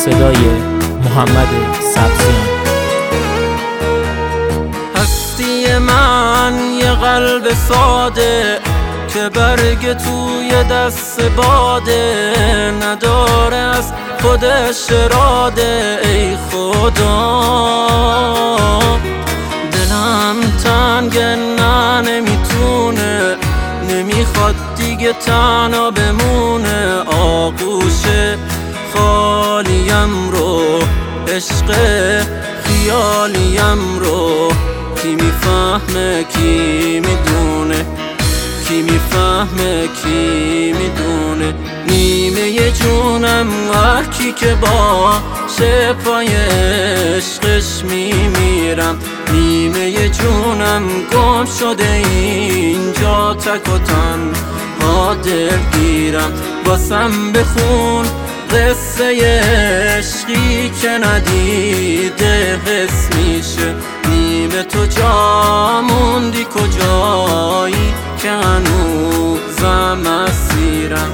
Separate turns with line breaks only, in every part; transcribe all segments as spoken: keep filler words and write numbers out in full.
صدای محمد سبزیان.
هستی من یه قلب ساده که برگ توی دست باده، نداره از خودش اراده. ای خدا دلم تنگه، نه نمیتونه، نمیخواد دیگه تنها بمونه. آغوش خالیم رو، عشق خیالیم رو، کی میفهمه کی میدونه، کی میفهمه کی میدونه. نیمه جونم وقتی که با شفای عشقش میمیرم، نیمه جونم گم شده اینجا تک و تنها دلگیرم. واسم بخون قصه عشقی که ندیده حس میشه. نیمه تو جا موندی کجایی که هنوزم اسیرم.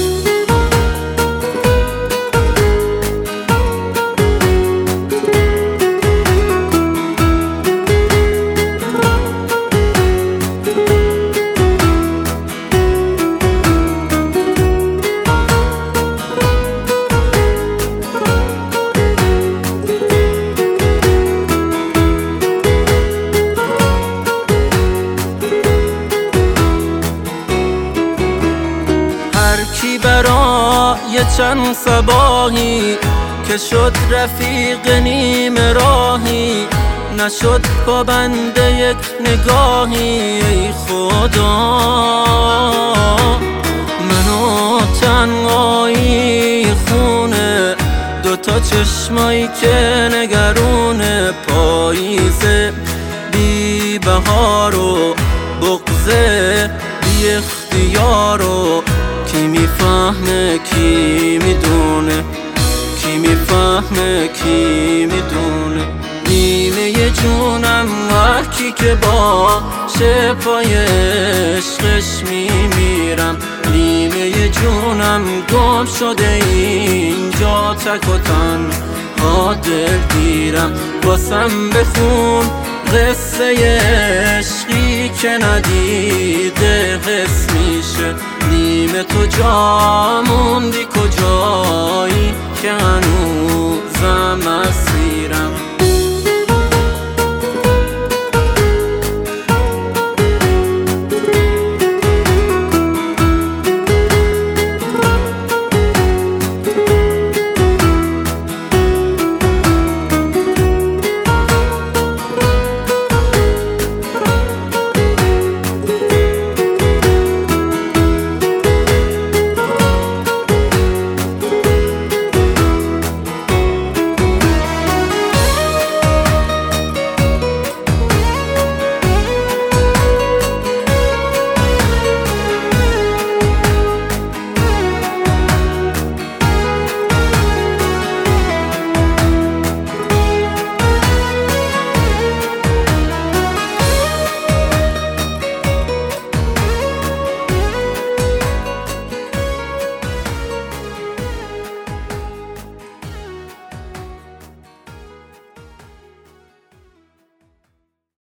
کی برای چند صباحی که شد رفیق نیم راهی، نشد پابند یک نگاهی. ای خدا منو تنهایی خونه، دوتا چشمایی که نگرونه. پاییزه بی بهار و بغضه بی اختیار و کی میفهمه کی میدونه، کی میفهمه کی میدونه. نیمه جونم وقتی که با شفای عشقش میمیرم، نیمه جونم گم شده اینجا تک و تنها دلگیرم. واسم بخون قصه عشقی که ندیده حس میشه. نیمه تو جا موندی کجایی که هنوز